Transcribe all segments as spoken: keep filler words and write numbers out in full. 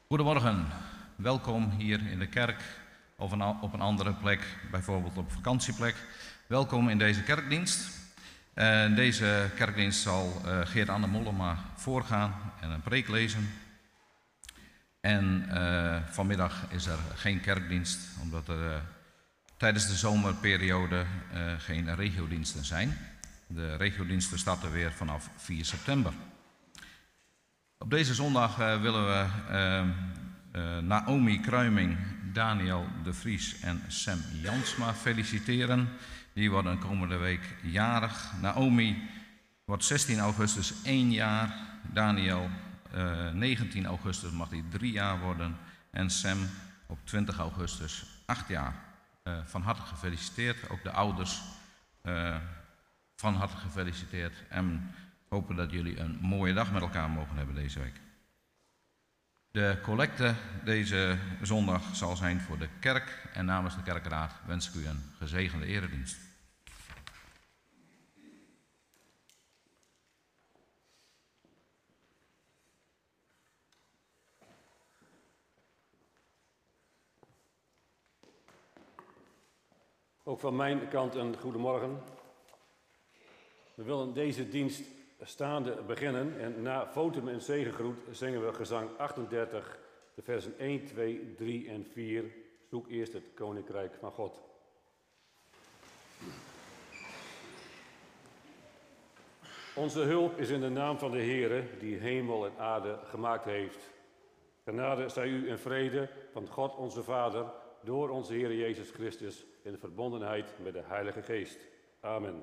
Goedemorgen, welkom hier in de kerk of op een andere plek, bijvoorbeeld op vakantieplek. Welkom in deze kerkdienst. Uh, deze kerkdienst zal uh, Geert-Anne Mollema voorgaan en een preek lezen. En uh, vanmiddag is er geen kerkdienst, omdat er uh, tijdens de zomerperiode uh, geen regiodiensten zijn. De regiodiensten starten weer vanaf vier september. Op deze zondag uh, willen we uh, uh, Naomi Kruiming, Daniel de Vries en Sam Jansma feliciteren. Die worden komende week jarig. Naomi wordt zestien augustus één jaar. Daniel uh, negentien augustus mag hij drie jaar worden. En Sam op twintig augustus acht jaar. Uh, van harte gefeliciteerd. Ook de ouders uh, van harte gefeliciteerd. En hopen dat jullie een mooie dag met elkaar mogen hebben deze week. De collecte deze zondag zal zijn voor de kerk en namens de kerkraad wens ik u een gezegende eredienst. Ook van mijn kant een goedemorgen. We willen deze dienst staande beginnen en na Fotum en zegengroet zingen we gezang achtendertig, de versen één, twee, drie en vier. Zoek eerst het Koninkrijk van God. Onze hulp is in de naam van de Heere, die hemel en aarde gemaakt heeft. Genade zij u en vrede van God onze Vader, door onze Heer Jezus Christus, in de verbondenheid met de Heilige Geest. Amen.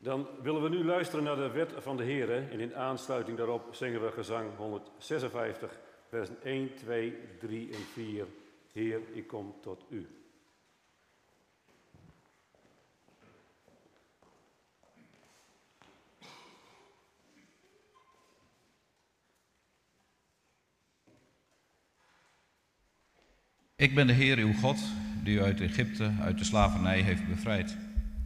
Dan willen we nu luisteren naar de wet van de Heere en in aansluiting daarop zingen we gezang honderdzesenvijftig, versen één, twee, drie en vier. Heer, ik kom tot u. Ik ben de Heer uw God, die u uit Egypte, uit de slavernij heeft bevrijd.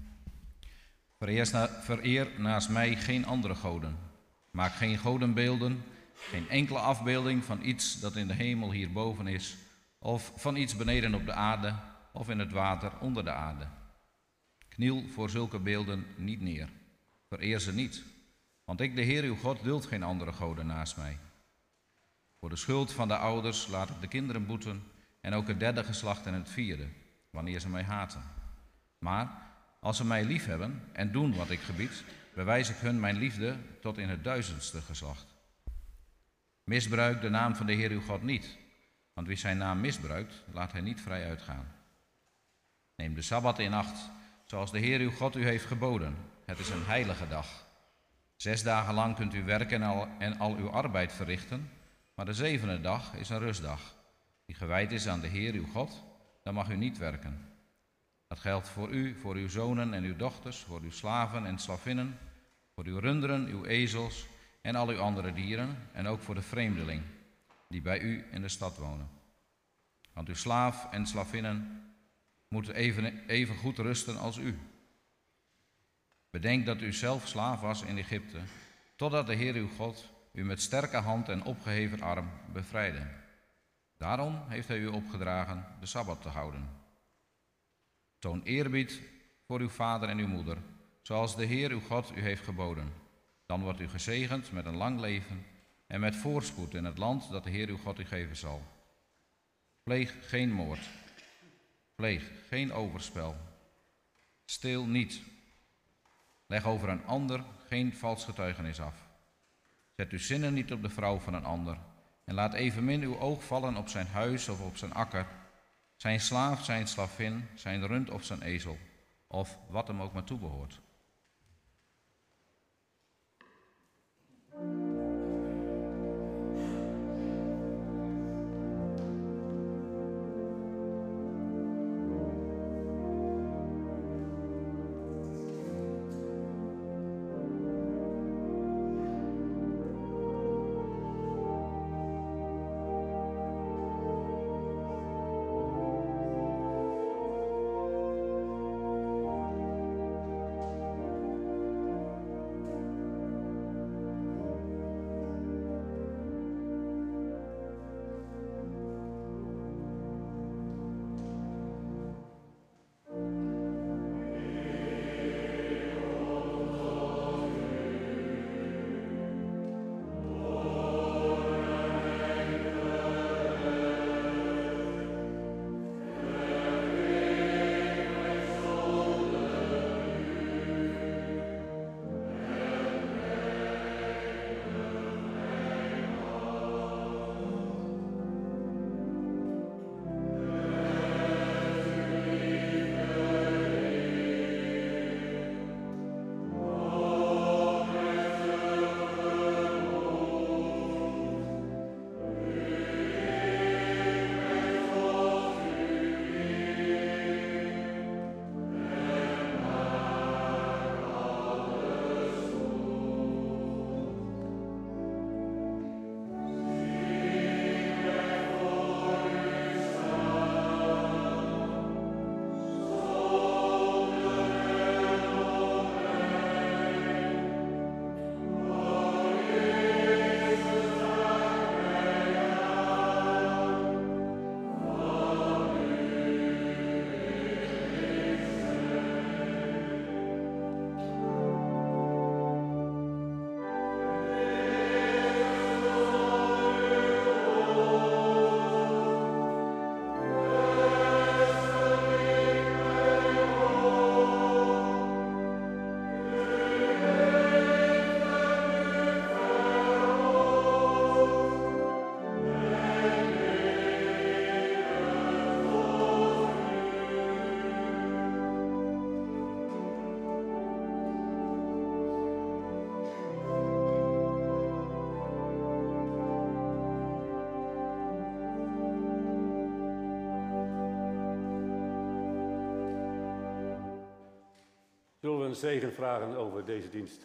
Vereer naast mij geen andere goden. Maak geen godenbeelden, geen enkele afbeelding van iets dat in de hemel hierboven is, of van iets beneden op de aarde, of in het water onder de aarde. Kniel voor zulke beelden niet neer. Vereer ze niet, want ik, de Heer uw God, duld geen andere goden naast mij. Voor de schuld van de ouders laat ik de kinderen boeten, en ook het derde geslacht en het vierde, wanneer ze mij haten. Maar als ze mij liefhebben en doen wat ik gebied, bewijs ik hun mijn liefde tot in het duizendste geslacht. Misbruik de naam van de Heer uw God niet, want wie zijn naam misbruikt, laat hij niet vrij uitgaan. Neem de Sabbat in acht, zoals de Heer uw God u heeft geboden. Het is een heilige dag. Zes dagen lang kunt u werken en al, en al uw arbeid verrichten, maar de zevende dag is een rustdag, die gewijd is aan de Heer uw God, dan mag u niet werken. Dat geldt voor u, voor uw zonen en uw dochters, voor uw slaven en slavinnen, voor uw runderen, uw ezels en al uw andere dieren, en ook voor de vreemdeling die bij u in de stad wonen. Want uw slaaf en slavinnen moeten even, even goed rusten als u. Bedenk dat u zelf slaaf was in Egypte, totdat de Heer uw God u met sterke hand en opgeheven arm bevrijdde. Daarom heeft hij u opgedragen de Sabbat te houden. Toon eerbied voor uw vader en uw moeder, zoals de Heer uw God u heeft geboden. Dan wordt u gezegend met een lang leven en met voorspoed in het land dat de Heer uw God u geven zal. Pleeg geen moord. Pleeg geen overspel. Steel niet. Leg over een ander geen vals getuigenis af. Zet uw zinnen niet op de vrouw van een ander. En laat evenmin uw oog vallen op zijn huis of op zijn akker, zijn slaaf, zijn slavin, zijn rund of zijn ezel, of wat hem ook maar toebehoort. een zegen vragen over deze dienst.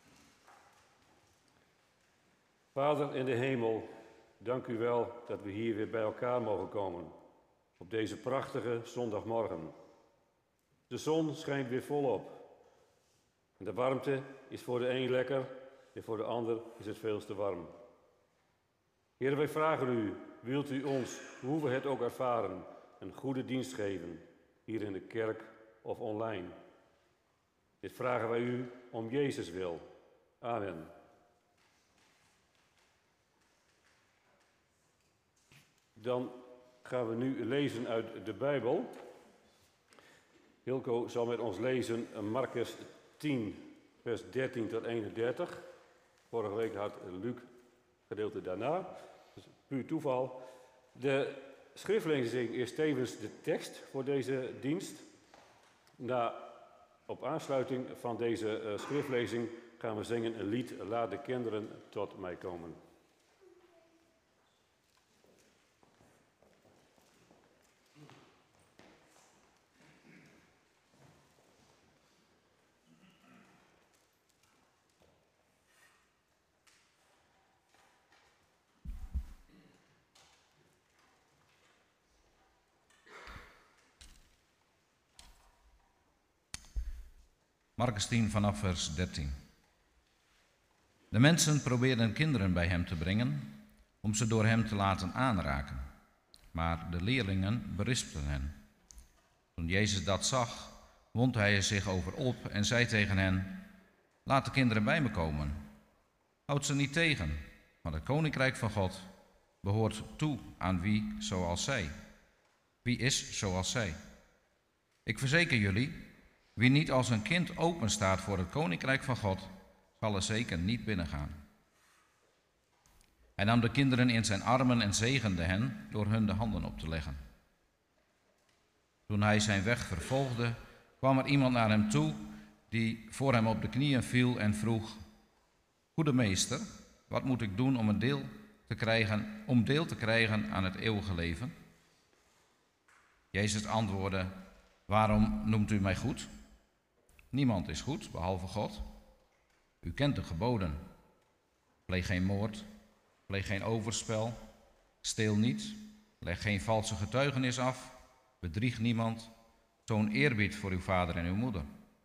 Vader in de hemel, dank u wel dat we hier weer bij elkaar mogen komen. Op deze prachtige zondagmorgen. De zon schijnt weer volop. En de warmte is voor de een lekker en voor de ander is het veel te warm. Heer, wij vragen u, wilt u ons, hoe we het ook ervaren, een goede dienst geven, hier in de kerk of online. Dit vragen wij u om Jezus wil. Amen. Dan gaan we nu lezen uit de Bijbel. Hilco zal met ons lezen Marcus tien, vers dertien tot eenendertig. Vorige week had Luc gedeelte daarna. Dus puur toeval. De schriftlezing is tevens de tekst voor deze dienst. Na, op aansluiting van deze uh, schriftlezing gaan we zingen een lied, Laat de kinderen tot mij komen. Marcus tien vanaf vers dertien. De mensen probeerden kinderen bij hem te brengen, om ze door hem te laten aanraken. Maar de leerlingen berispten hen. Toen Jezus dat zag, wond hij er zich over op en zei tegen hen: Laat de kinderen bij me komen. Houd ze niet tegen, want het koninkrijk van God behoort toe aan wie zoals zij. Wie is zoals zij? Ik verzeker jullie, wie niet als een kind openstaat voor het koninkrijk van God, zal er zeker niet binnengaan. Hij nam de kinderen in zijn armen en zegende hen door hun de handen op te leggen. Toen hij zijn weg vervolgde, kwam er iemand naar hem toe die voor hem op de knieën viel en vroeg: Goede meester, wat moet ik doen om een deel te krijgen, om deel te krijgen aan het eeuwige leven? Jezus antwoordde: Waarom noemt u mij goed? Niemand is goed, behalve God. U kent de geboden. Pleeg geen moord, pleeg geen overspel, steel niet, leg geen valse getuigenis af, bedrieg niemand, toon eerbied voor uw vader en uw moeder.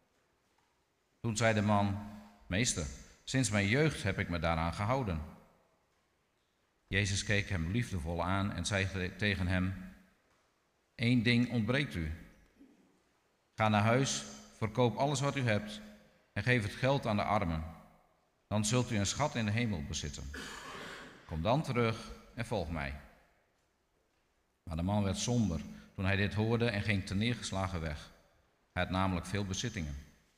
Toen zei de man: Meester, sinds mijn jeugd heb ik me daaraan gehouden. Jezus keek hem liefdevol aan en zei tegen hem: Eén ding ontbreekt u. Ga naar huis, verkoop alles wat u hebt en geef het geld aan de armen. Dan zult u een schat in de hemel bezitten. Kom dan terug en volg mij. Maar de man werd somber toen hij dit hoorde en ging terneergeslagen weg. Hij had namelijk veel bezittingen.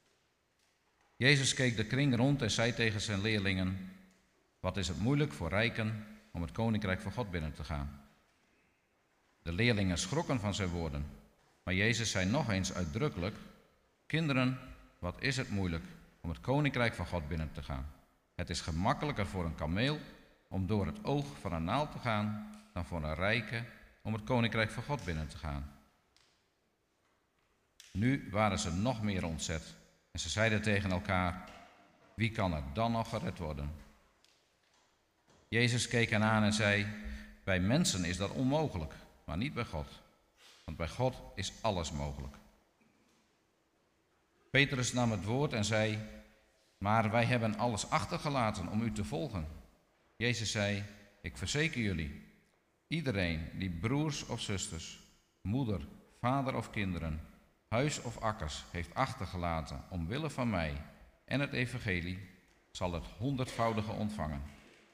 Jezus keek de kring rond en zei tegen zijn leerlingen: Wat is het moeilijk voor rijken om het koninkrijk van God binnen te gaan? De leerlingen schrokken van zijn woorden, maar Jezus zei nog eens uitdrukkelijk: Kinderen, wat is het moeilijk om het koninkrijk van God binnen te gaan? Het is gemakkelijker voor een kameel om door het oog van een naald te gaan dan voor een rijke om het koninkrijk van God binnen te gaan. Nu waren ze nog meer ontzet en ze zeiden tegen elkaar: Wie kan er dan nog gered worden? Jezus keek hen aan en zei: Bij mensen is dat onmogelijk, maar niet bij God. Want bij God is alles mogelijk. Petrus nam het woord en zei: Maar wij hebben alles achtergelaten om u te volgen. Jezus zei: Ik verzeker jullie, iedereen die broers of zusters, moeder, vader of kinderen, huis of akkers heeft achtergelaten omwille van mij en het evangelie, zal het honderdvoudige ontvangen.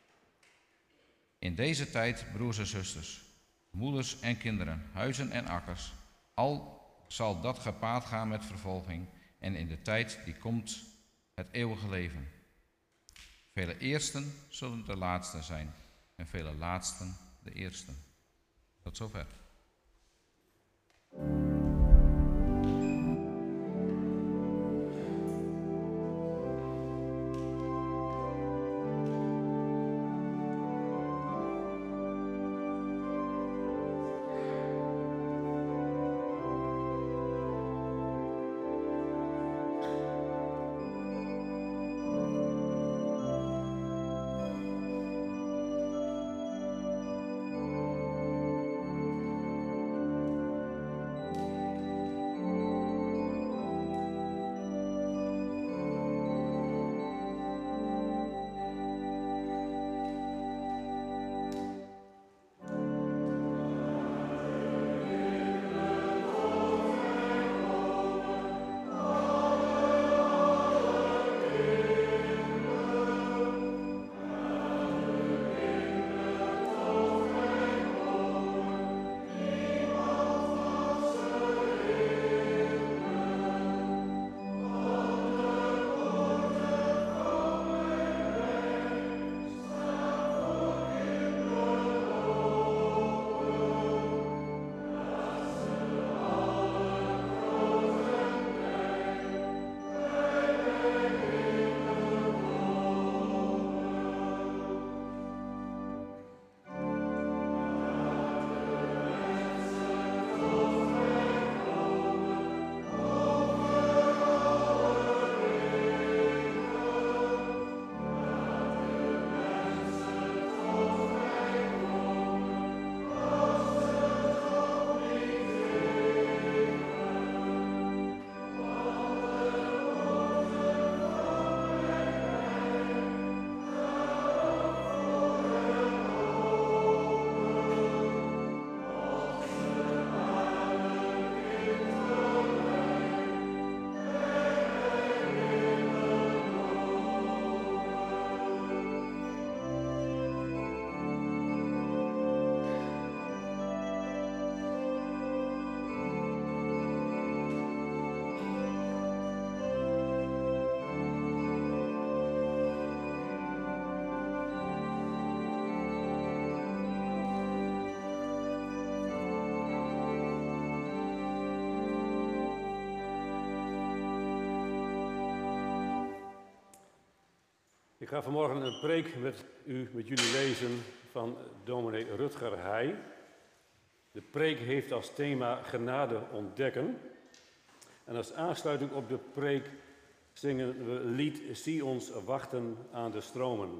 In deze tijd, broers en zusters, moeders en kinderen, huizen en akkers, al zal dat gepaard gaan met vervolging, en in de tijd die komt het eeuwige leven. Vele eersten zullen de laatsten zijn en vele laatsten de eersten. Tot zover. Ik ga vanmorgen een preek met u, met jullie lezen van dominee Rutger Heij. De preek heeft als thema genade ontdekken. En als aansluiting op de preek zingen we lied Zie ons wachten aan de stromen.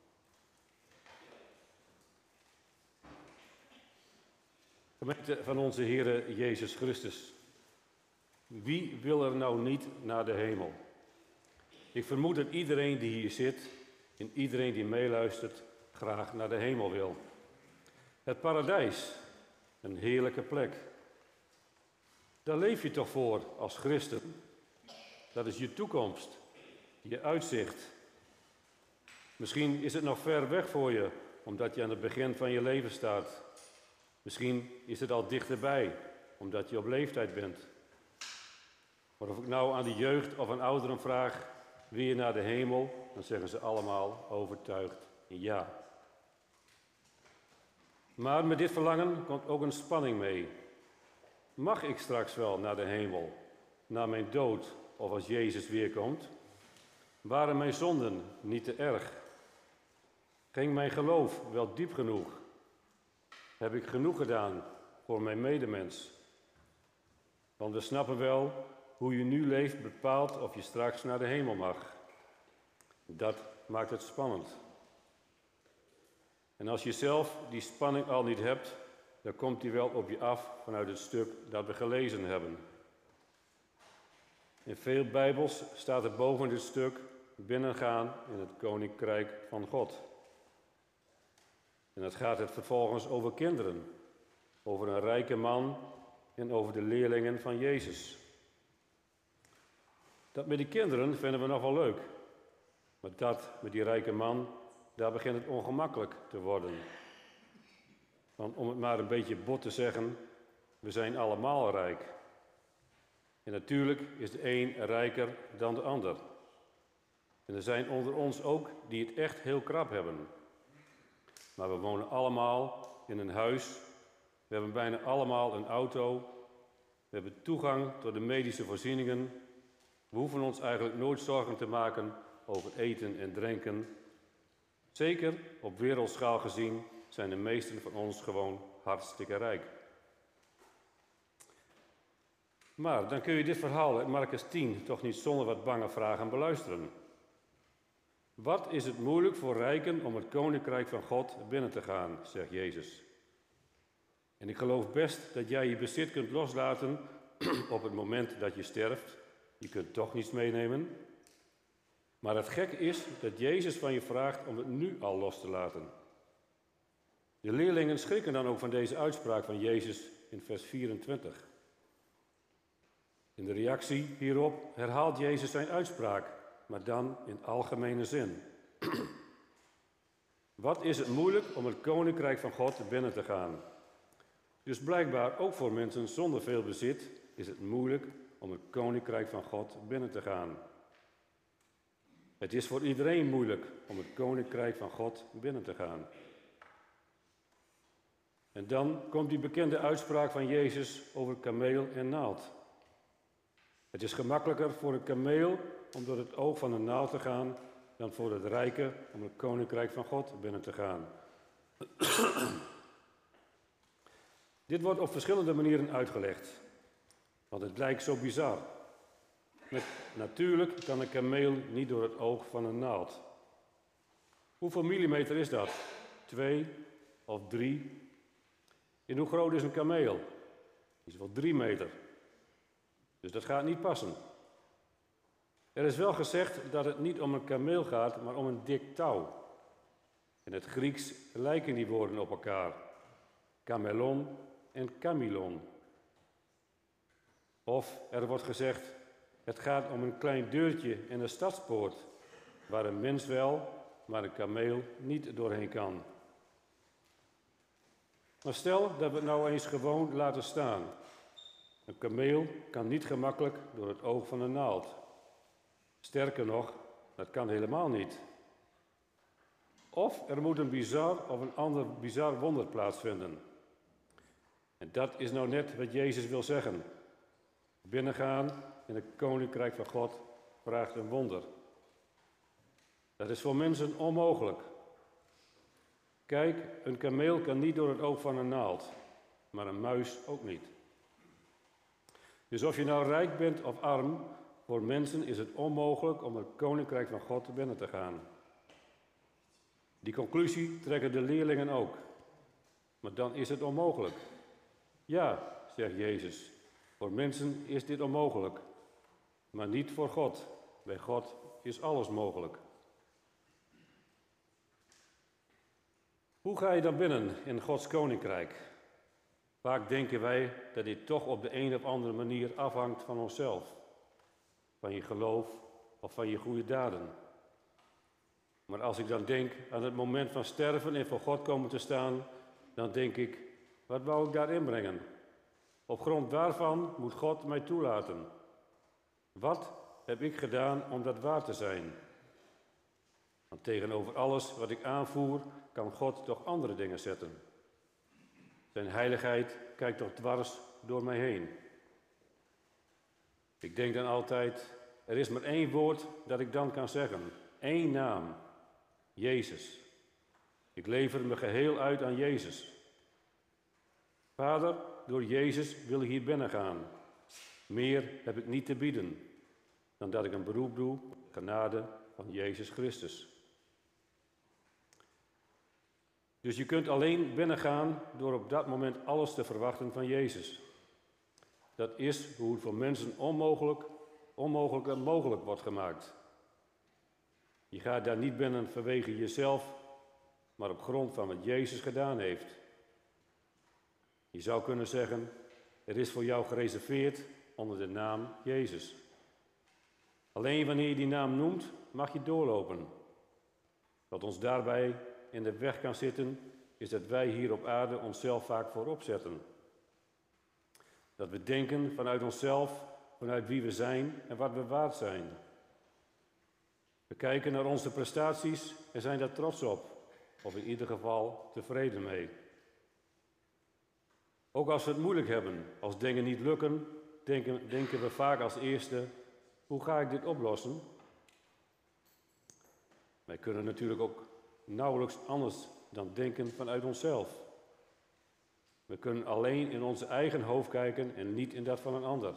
Gemeente van onze Heere Jezus Christus. Wie wil er nou niet naar de hemel? Ik vermoed dat iedereen die hier zit en iedereen die meeluistert graag naar de hemel wil. Het paradijs, een heerlijke plek. Daar leef je toch voor als christen. Dat is je toekomst, je uitzicht. Misschien is het nog ver weg voor je, omdat je aan het begin van je leven staat. Misschien is het al dichterbij, omdat je op leeftijd bent. Maar of ik nou aan de jeugd of aan ouderen vraag, wil je naar de hemel? Dan zeggen ze allemaal overtuigd ja. Maar met dit verlangen komt ook een spanning mee. Mag ik straks wel naar de hemel, na mijn dood of als Jezus weerkomt? Waren mijn zonden niet te erg? Ging mijn geloof wel diep genoeg? Heb ik genoeg gedaan voor mijn medemens? Want we snappen wel, hoe je nu leeft bepaalt of je straks naar de hemel mag. Dat maakt het spannend. En als je zelf die spanning al niet hebt, dan komt die wel op je af vanuit het stuk dat we gelezen hebben. In veel Bijbels staat er boven dit stuk binnengaan in het Koninkrijk van God. En het gaat het vervolgens over kinderen, over een rijke man en over de leerlingen van Jezus. Dat met die kinderen vinden we nog wel leuk. Maar dat met die rijke man, daar begint het ongemakkelijk te worden. Want om het maar een beetje bot te zeggen, we zijn allemaal rijk. En natuurlijk is de een rijker dan de ander. En er zijn onder ons ook die het echt heel krap hebben. Maar we wonen allemaal in een huis. We hebben bijna allemaal een auto. We hebben toegang tot de medische voorzieningen. We hoeven ons eigenlijk nooit zorgen te maken over eten en drinken. Zeker op wereldschaal gezien zijn de meesten van ons gewoon hartstikke rijk. Maar dan kun je dit verhaal uit Marcus tien toch niet zonder wat bange vragen beluisteren. Wat is het moeilijk voor rijken om het koninkrijk van God binnen te gaan, zegt Jezus. En ik geloof best dat jij je bezit kunt loslaten op het moment dat je sterft. Je kunt toch niets meenemen. Maar het gekke is dat Jezus van je vraagt om het nu al los te laten. De leerlingen schrikken dan ook van deze uitspraak van Jezus in vers vierentwintig. In de reactie hierop herhaalt Jezus zijn uitspraak, maar dan in algemene zin. Wat is het moeilijk om het koninkrijk van God binnen te gaan? Dus blijkbaar ook voor mensen zonder veel bezit is het moeilijk om het koninkrijk van God binnen te gaan. Het is voor iedereen moeilijk om het koninkrijk van God binnen te gaan. En dan komt die bekende uitspraak van Jezus over kameel en naald. Het is gemakkelijker voor een kameel om door het oog van een naald te gaan dan voor het rijke om het koninkrijk van God binnen te gaan. Dit wordt op verschillende manieren uitgelegd, want het lijkt zo bizar. Met, natuurlijk kan een kameel niet door het oog van een naald. Hoeveel millimeter is dat? Twee of drie? En hoe groot is een kameel? Die is wel drie meter. Dus dat gaat niet passen. Er is wel gezegd dat het niet om een kameel gaat, maar om een dik touw. In het Grieks lijken die woorden op elkaar. Kamelon en kamilon. Of er wordt gezegd, het gaat om een klein deurtje in de stadspoort, waar een mens wel, maar een kameel niet doorheen kan. Maar stel dat we het nou eens gewoon laten staan. Een kameel kan niet gemakkelijk door het oog van een naald. Sterker nog, dat kan helemaal niet. Of er moet een bizar of een ander bizar wonder plaatsvinden. En dat is nou net wat Jezus wil zeggen. Binnengaan in het koninkrijk van God vraagt een wonder. Dat is voor mensen onmogelijk. Kijk, een kameel kan niet door het oog van een naald, maar een muis ook niet. Dus of je nou rijk bent of arm, voor mensen is het onmogelijk om het koninkrijk van God binnen te gaan. Die conclusie trekken de leerlingen ook. Maar dan is het onmogelijk. Ja, zegt Jezus, voor mensen is dit onmogelijk, maar niet voor God. Bij God is alles mogelijk. Hoe ga je dan binnen in Gods koninkrijk? Vaak denken wij dat dit toch op de een of andere manier afhangt van onszelf, van je geloof of van je goede daden. Maar als ik dan denk aan het moment van sterven en voor God komen te staan, dan denk ik, wat wou ik daarin brengen? Op grond waarvan moet God mij toelaten? Wat heb ik gedaan om dat waar te zijn? Want tegenover alles wat ik aanvoer, kan God toch andere dingen zetten. Zijn heiligheid kijkt toch dwars door mij heen. Ik denk dan altijd, er is maar één woord dat ik dan kan zeggen. Eén naam. Jezus. Ik lever me geheel uit aan Jezus. Vader, door Jezus wil ik hier binnen gaan. Meer heb ik niet te bieden dan dat ik een beroep doe op de genade van Jezus Christus. Dus je kunt alleen binnengaan door op dat moment alles te verwachten van Jezus. Dat is hoe het voor mensen onmogelijk, onmogelijk mogelijk wordt gemaakt. Je gaat daar niet binnen vanwege jezelf, maar op grond van wat Jezus gedaan heeft. Je zou kunnen zeggen, er is voor jou gereserveerd onder de naam Jezus. Alleen wanneer je die naam noemt, mag je doorlopen. Wat ons daarbij in de weg kan zitten, is dat wij hier op aarde onszelf vaak voorop zetten. Dat we denken vanuit onszelf, vanuit wie we zijn en wat we waard zijn. We kijken naar onze prestaties en zijn daar trots op, of in ieder geval tevreden mee. Ook als we het moeilijk hebben, als dingen niet lukken, denken, denken we vaak als eerste, hoe ga ik dit oplossen? Wij kunnen natuurlijk ook nauwelijks anders dan denken vanuit onszelf. We kunnen alleen in onze eigen hoofd kijken en niet in dat van een ander.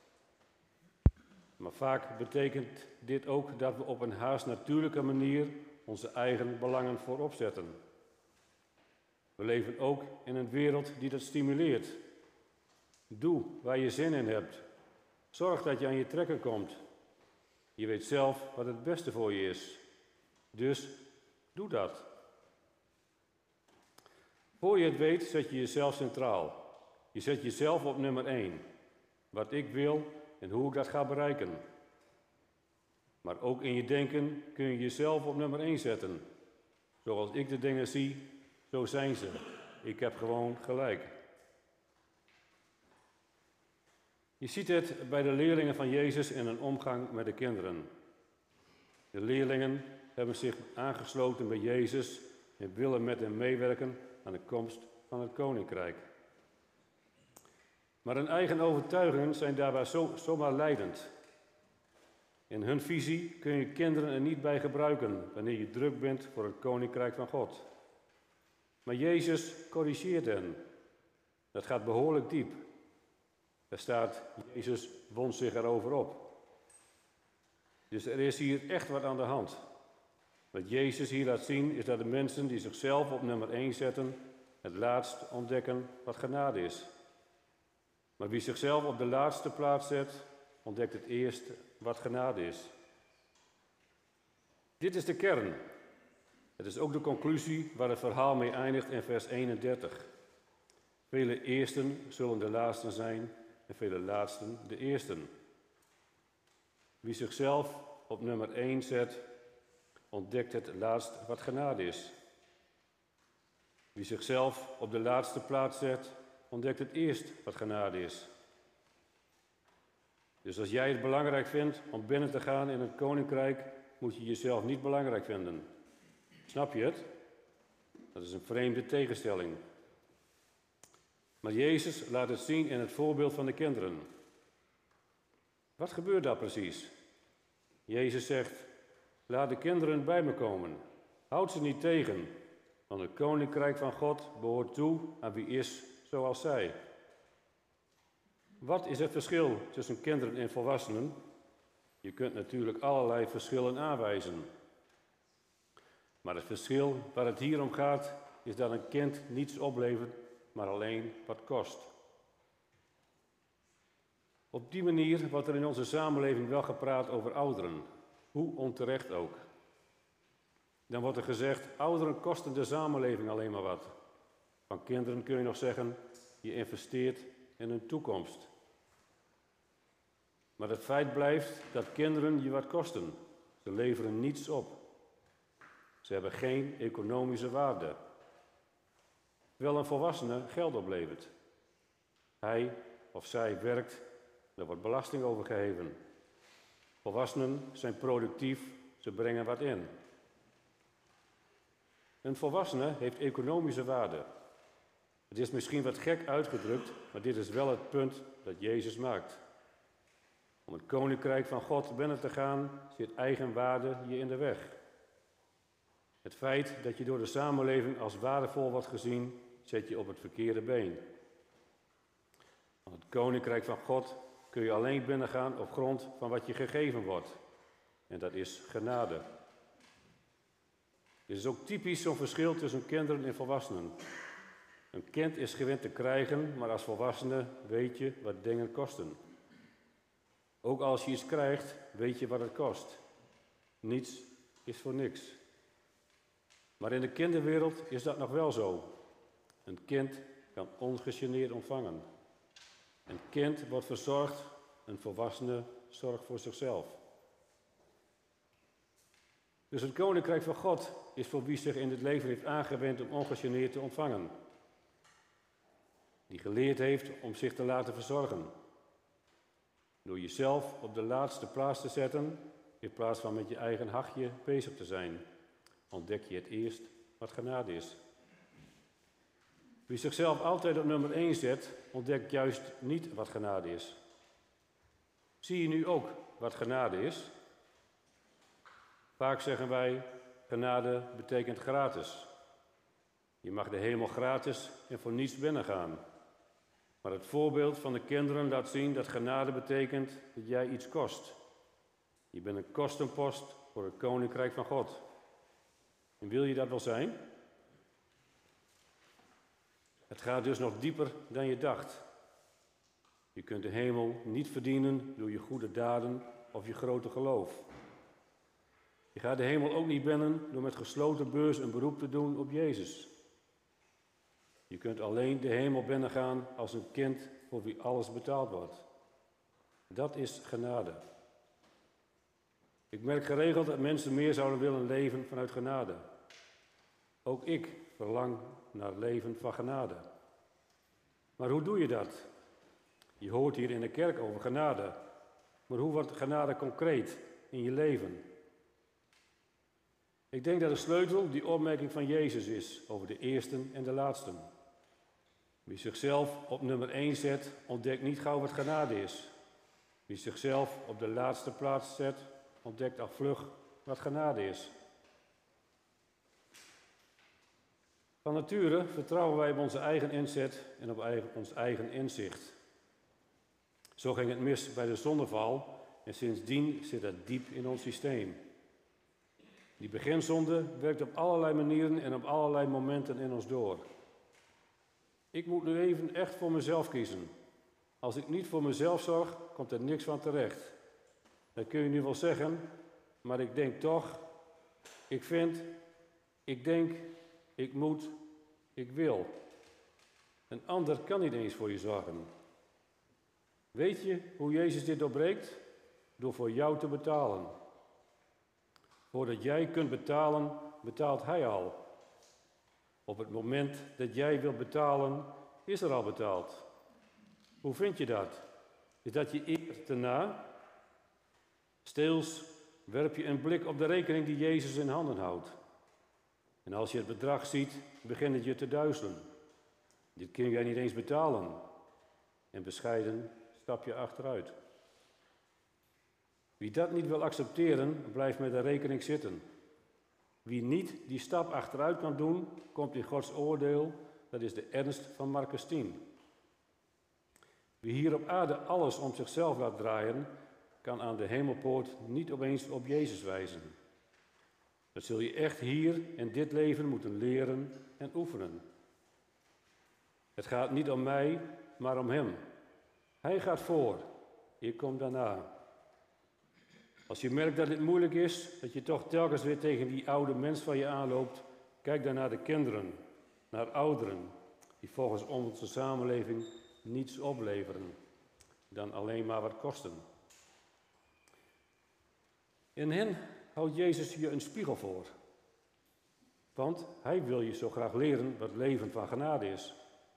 Maar vaak betekent dit ook dat we op een haast natuurlijke manier onze eigen belangen voorop zetten. We leven ook in een wereld die dat stimuleert. Doe waar je zin in hebt. Zorg dat je aan je trekken komt. Je weet zelf wat het beste voor je is. Dus doe dat. Voor je het weet zet je jezelf centraal. Je zet jezelf op nummer één. Wat ik wil en hoe ik dat ga bereiken. Maar ook in je denken kun je jezelf op nummer één zetten. Zoals ik de dingen zie, zo zijn ze. Ik heb gewoon gelijk. Je ziet het bij de leerlingen van Jezus in hun omgang met de kinderen. De leerlingen hebben zich aangesloten bij Jezus en willen met hem meewerken aan de komst van het koninkrijk. Maar hun eigen overtuigingen zijn daarbij zo, zomaar leidend. In hun visie kun je kinderen er niet bij gebruiken wanneer je druk bent voor het koninkrijk van God. Maar Jezus corrigeert hen. Dat gaat behoorlijk diep. Er staat, Jezus wond zich erover op. Dus er is hier echt wat aan de hand. Wat Jezus hier laat zien is dat de mensen die zichzelf op nummer één zetten, het laatst ontdekken wat genade is. Maar wie zichzelf op de laatste plaats zet, ontdekt het eerst wat genade is. Dit is de kern. Het is ook de conclusie waar het verhaal mee eindigt in vers eenendertig. Vele eersten zullen de laatsten zijn en vele laatsten de eersten. Wie zichzelf op nummer één zet, ontdekt het laatst wat genade is. Wie zichzelf op de laatste plaats zet, ontdekt het eerst wat genade is. Dus als jij het belangrijk vindt om binnen te gaan in het koninkrijk, moet je jezelf niet belangrijk vinden. Snap je het? Dat is een vreemde tegenstelling. Maar Jezus laat het zien in het voorbeeld van de kinderen. Wat gebeurt daar precies? Jezus zegt, Laat de kinderen bij me komen. Houd ze niet tegen, want het koninkrijk van God behoort toe aan wie is zoals zij. Wat is het verschil tussen kinderen en volwassenen? Je kunt natuurlijk allerlei verschillen aanwijzen. Maar het verschil waar het hier om gaat, is dat een kind niets oplevert, maar alleen wat kost. Op die manier wordt er in onze samenleving wel gepraat over ouderen, hoe onterecht ook. Dan wordt er gezegd, ouderen kosten de samenleving alleen maar wat. Van kinderen kun je nog zeggen, je investeert in hun toekomst. Maar het feit blijft dat kinderen je wat kosten. Ze leveren niets op. Ze hebben geen economische waarde. Terwijl een volwassene geld oplevert. Hij of zij werkt, er wordt belasting over geheven. Volwassenen zijn productief, ze brengen wat in. Een volwassene heeft economische waarde. Het is misschien wat gek uitgedrukt, maar dit is wel het punt dat Jezus maakt. Om het koninkrijk van God binnen te gaan, zit eigen waarde je in de weg. Het feit dat je door de samenleving als waardevol wordt gezien, zet je op het verkeerde been. Want het koninkrijk van God kun je alleen binnengaan op grond van wat je gegeven wordt. En dat is genade. Dit is ook typisch zo'n verschil tussen kinderen en volwassenen. Een kind is gewend te krijgen, maar als volwassene weet je wat dingen kosten. Ook als je iets krijgt, weet je wat het kost. Niets is voor niks. Maar in de kinderwereld is dat nog wel zo. Een kind kan ongegeneerd ontvangen. Een kind wordt verzorgd, een volwassene zorgt voor zichzelf. Dus het koninkrijk van God is voor wie zich in het leven heeft aangewend om ongegeneerd te ontvangen. Die geleerd heeft om zich te laten verzorgen. Door jezelf op de laatste plaats te zetten, in plaats van met je eigen hachje bezig te zijn, ontdek je het eerst wat genade is. Wie zichzelf altijd op nummer één zet, ontdekt juist niet wat genade is. Zie je nu ook wat genade is? Vaak zeggen wij, genade betekent gratis. Je mag de hemel gratis en voor niets binnengaan. Maar het voorbeeld van de kinderen laat zien dat genade betekent dat jij iets kost. Je bent een kostenpost voor het koninkrijk van God. En wil je dat wel zijn? Het gaat dus nog dieper dan je dacht. Je kunt de hemel niet verdienen door je goede daden of je grote geloof. Je gaat de hemel ook niet binnen door met gesloten beurs een beroep te doen op Jezus. Je kunt alleen de hemel binnengaan als een kind voor wie alles betaald wordt. Dat is genade. Ik merk geregeld dat mensen meer zouden willen leven vanuit genade. Ook ik verlang naar leven van genade. Maar hoe doe je dat? Je hoort hier in de kerk over genade. Maar hoe wordt genade concreet in je leven? Ik denk dat de sleutel die opmerking van Jezus is over de eersten en de laatsten. Wie zichzelf op nummer één zet, ontdekt niet gauw wat genade is. Wie zichzelf op de laatste plaats zet, ontdekt al vlug wat genade is. Van nature vertrouwen wij op onze eigen inzet en op eigen, ons eigen inzicht. Zo ging het mis bij de zondeval en sindsdien zit dat diep in ons systeem. Die beginzonde werkt op allerlei manieren en op allerlei momenten in ons door. Ik moet nu even echt voor mezelf kiezen. Als ik niet voor mezelf zorg, komt er niks van terecht. Dat kun je nu wel zeggen, maar ik denk toch, ik vind, ik denk, ik moet, ik wil. Een ander kan niet eens voor je zorgen. Weet je hoe Jezus dit doorbreekt? Door voor jou te betalen. Voordat jij kunt betalen, betaalt Hij al. Op het moment dat jij wilt betalen, is er al betaald. Hoe vind je dat? Is dat je eer te na? Steels werp je een blik op de rekening die Jezus in handen houdt. En als je het bedrag ziet, begint het je te duizelen. Dit kun jij niet eens betalen. En bescheiden stap je achteruit. Wie dat niet wil accepteren, blijft met de rekening zitten. Wie niet die stap achteruit kan doen, komt in Gods oordeel. Dat is de ernst van Marcus tien. Wie hier op aarde alles om zichzelf laat draaien, kan aan de hemelpoort niet opeens op Jezus wijzen. Dat zul je echt hier in dit leven moeten leren en oefenen. Het gaat niet om mij, maar om Hem. Hij gaat voor, ik kom daarna. Als je merkt dat het moeilijk is, dat je toch telkens weer tegen die oude mens van je aanloopt, kijk dan naar de kinderen, naar ouderen, die volgens onze samenleving niets opleveren, dan alleen maar wat kosten. In hen houdt Jezus je een spiegel voor. Want Hij wil je zo graag leren wat leven van genade is.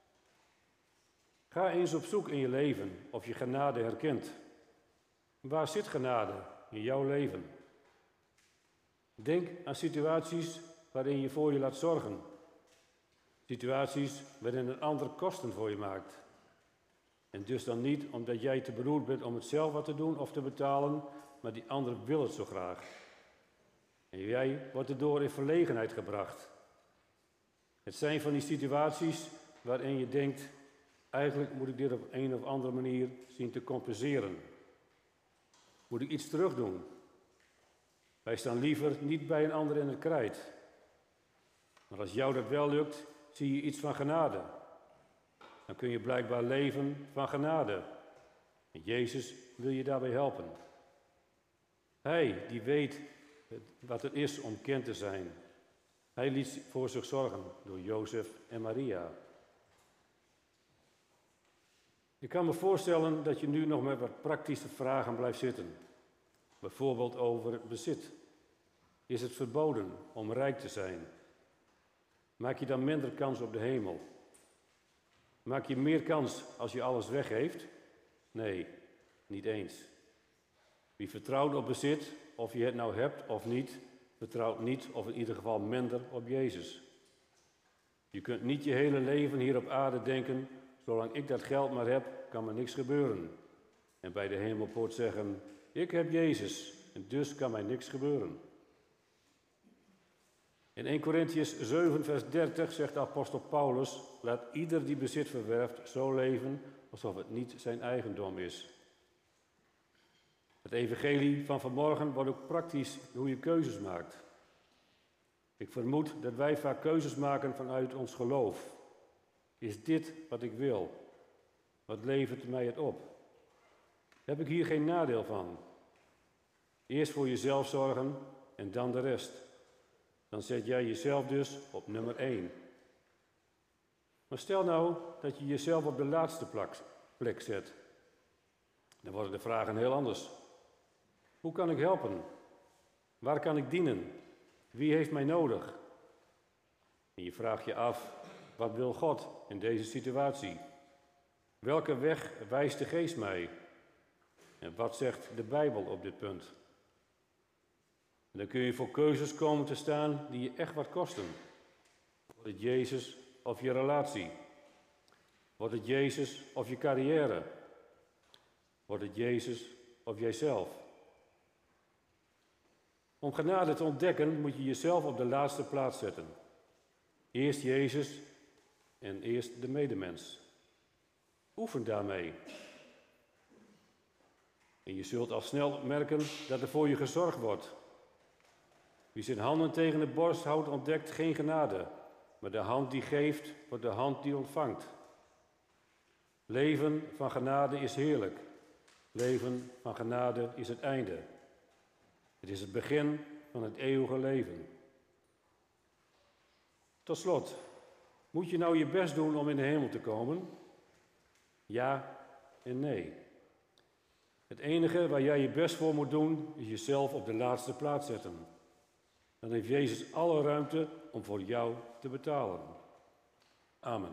Ga eens op zoek in je leven of je genade herkent. Waar zit genade in jouw leven? Denk aan situaties waarin je voor je laat zorgen. Situaties waarin een ander kosten voor je maakt. En dus dan niet omdat jij te beroerd bent om het zelf wat te doen of te betalen, maar die ander wil het zo graag. En jij wordt erdoor in verlegenheid gebracht. Het zijn van die situaties waarin je denkt, eigenlijk moet ik dit op een of andere manier zien te compenseren. Moet ik iets terug doen? Wij staan liever niet bij een ander in het krijt. Maar als jou dat wel lukt, zie je iets van genade. Dan kun je blijkbaar leven van genade. En Jezus wil je daarbij helpen. Hij die weet wat het is om kind te zijn. Hij liet voor zich zorgen door Jozef en Maria. Ik kan me voorstellen dat je nu nog met wat praktische vragen blijft zitten. Bijvoorbeeld over het bezit. Is het verboden om rijk te zijn? Maak je dan minder kans op de hemel? Maak je meer kans als je alles weggeeft? Nee, niet eens. Wie vertrouwt op bezit, of je het nou hebt of niet, vertrouwt niet of in ieder geval minder op Jezus. Je kunt niet je hele leven hier op aarde denken, zolang ik dat geld maar heb, kan me niks gebeuren. En bij de hemelpoort zeggen, ik heb Jezus en dus kan mij niks gebeuren. In eerste Korintiërs zeven vers dertig zegt de apostel Paulus, laat ieder die bezit verwerft zo leven alsof het niet zijn eigendom is. Het evangelie van vanmorgen wordt ook praktisch hoe je keuzes maakt. Ik vermoed dat wij vaak keuzes maken vanuit ons geloof. Is dit wat ik wil? Wat levert mij het op? Heb ik hier geen nadeel van? Eerst voor jezelf zorgen en dan de rest. Dan zet jij jezelf dus op nummer één. Maar stel nou dat je jezelf op de laatste plek zet. Dan worden de vragen heel anders. Hoe kan ik helpen? Waar kan ik dienen? Wie heeft mij nodig? En je vraagt je af, wat wil God in deze situatie? Welke weg wijst de Geest mij? En wat zegt de Bijbel op dit punt? En dan kun je voor keuzes komen te staan die je echt wat kosten. Wordt het Jezus of je relatie? Wordt het Jezus of je carrière? Wordt het Jezus of jijzelf? Om genade te ontdekken moet je jezelf op de laatste plaats zetten. Eerst Jezus en eerst de medemens. Oefen daarmee. En je zult al snel merken dat er voor je gezorgd wordt. Wie zijn handen tegen de borst houdt, ontdekt geen genade. Maar de hand die geeft, wordt de hand die ontvangt. Leven van genade is heerlijk. Leven van genade is het einde. Het is het begin van het eeuwige leven. Tot slot, moet je nou je best doen om in de hemel te komen? Ja en nee. Het enige waar jij je best voor moet doen, is jezelf op de laatste plaats zetten. Dan heeft Jezus alle ruimte om voor jou te betalen. Amen.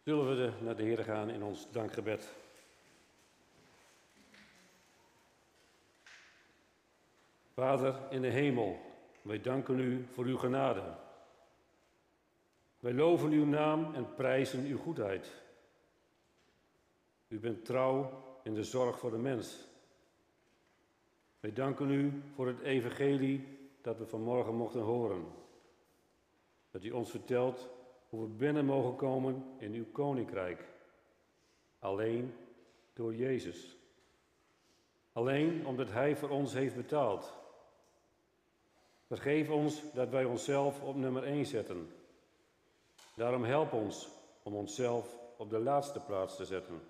Zullen we de, naar de Heer gaan in ons dankgebed. Vader in de hemel, wij danken u voor uw genade. Wij loven uw naam en prijzen uw goedheid. U bent trouw in de zorg voor de mens. Wij danken u voor het evangelie dat we vanmorgen mochten horen. Dat u ons vertelt hoe we binnen mogen komen in uw koninkrijk. Alleen door Jezus. Alleen omdat hij voor ons heeft betaald. Vergeef ons dat wij onszelf op nummer één zetten. Daarom help ons om onszelf op de laatste plaats te zetten.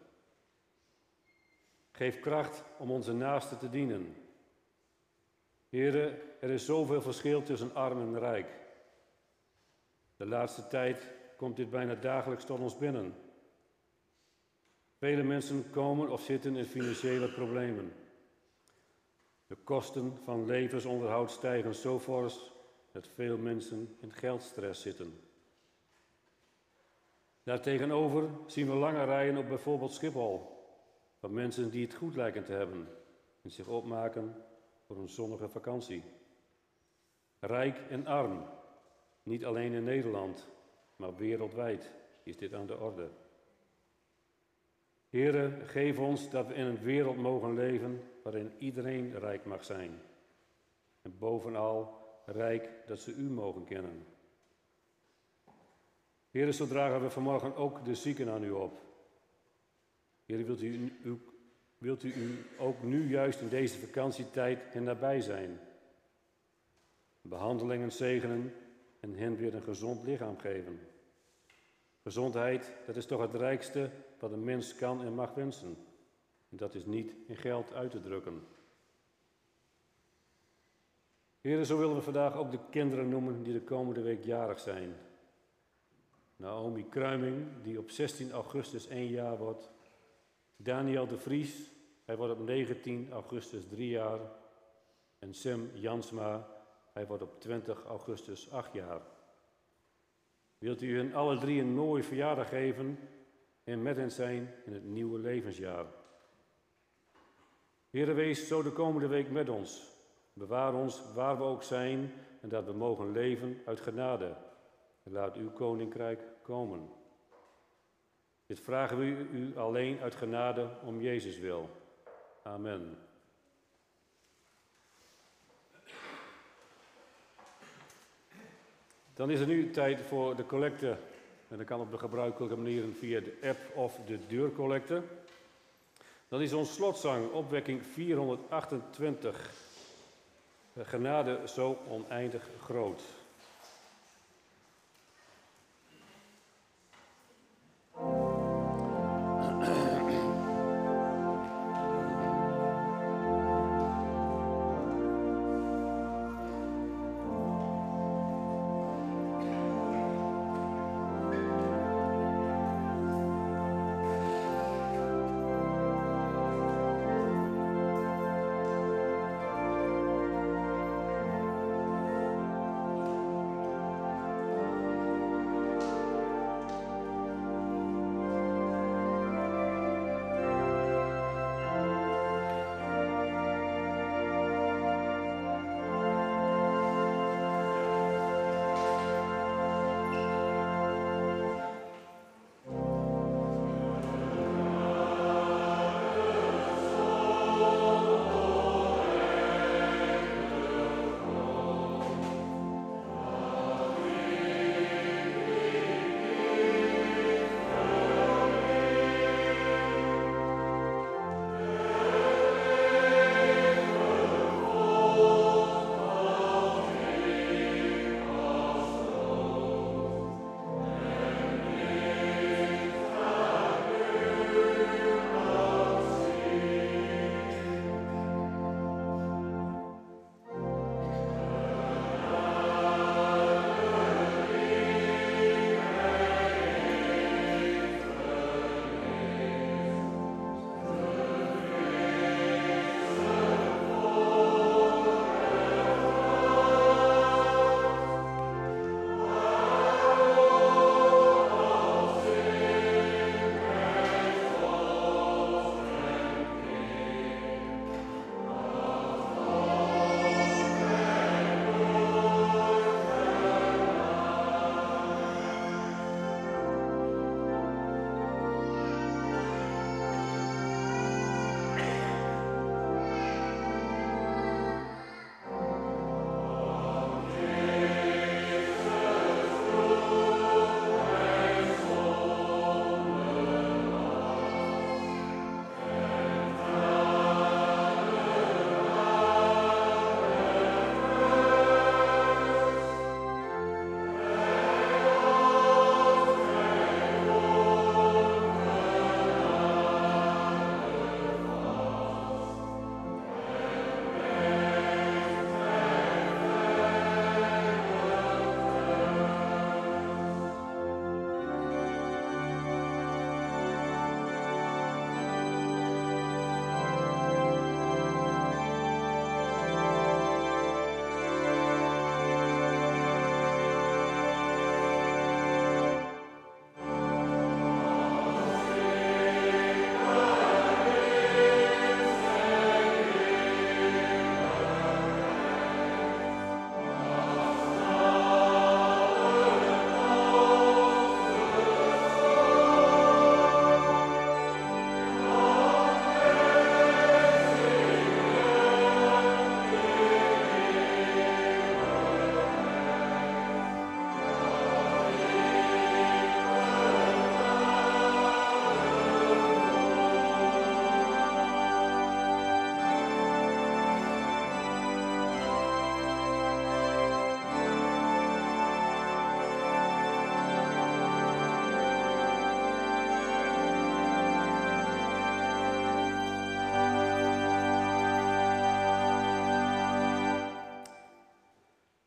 Geef kracht om onze naasten te dienen. Heren, er is zoveel verschil tussen arm en rijk. De laatste tijd komt dit bijna dagelijks tot ons binnen. Vele mensen komen of zitten in financiële problemen. De kosten van levensonderhoud stijgen zo fors dat veel mensen in geldstress zitten. Daartegenover zien we lange rijen op bijvoorbeeld Schiphol, van mensen die het goed lijken te hebben en zich opmaken voor een zonnige vakantie. Rijk en arm, niet alleen in Nederland, maar wereldwijd is dit aan de orde. Here, geef ons dat we in een wereld mogen leven waarin iedereen rijk mag zijn. En bovenal rijk dat ze u mogen kennen. Here, zo dragen we vanmorgen ook de zieken aan u op. Here, wilt u, u, wilt u, u ook nu juist in deze vakantietijd hen nabij zijn. Behandelingen zegenen en hen weer een gezond lichaam geven. Gezondheid, dat is toch het rijkste wat een mens kan en mag wensen. En dat is niet in geld uit te drukken. Heren, zo willen we vandaag ook de kinderen noemen die de komende week jarig zijn. Naomi Kruiming, die op zestien augustus één jaar wordt. Daniel de Vries, hij wordt op negentien augustus drie jaar. En Sam Jansma, hij wordt op twintig augustus acht jaar. Wilt u hen alle drie een mooie verjaardag geven en met hen zijn in het nieuwe levensjaar. Heere, wees zo de komende week met ons. Bewaar ons waar we ook zijn en dat we mogen leven uit genade. En laat uw koninkrijk komen. Dit vragen we u alleen uit genade om Jezus wil. Amen. Dan is er nu tijd voor de collecte. En dat kan op de gebruikelijke manieren via de app of de deurcollecte. Dat is ons slotzang, opwekking vierhonderdachtentwintig. Genade zo oneindig groot.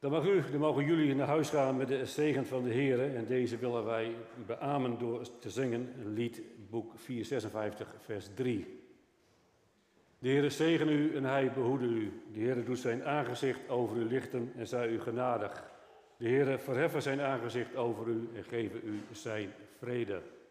Dan, mag u, dan mogen jullie naar huis gaan met de zegen van de Heer. En deze willen wij beamen door te zingen, lied boek vierhonderdzesenvijftig, vers drie. De Heere zegen u en hij behoede u. De Heere doet zijn aangezicht over u lichten en zij u genadig. De Heere verheffen zijn aangezicht over u en geven u zijn vrede.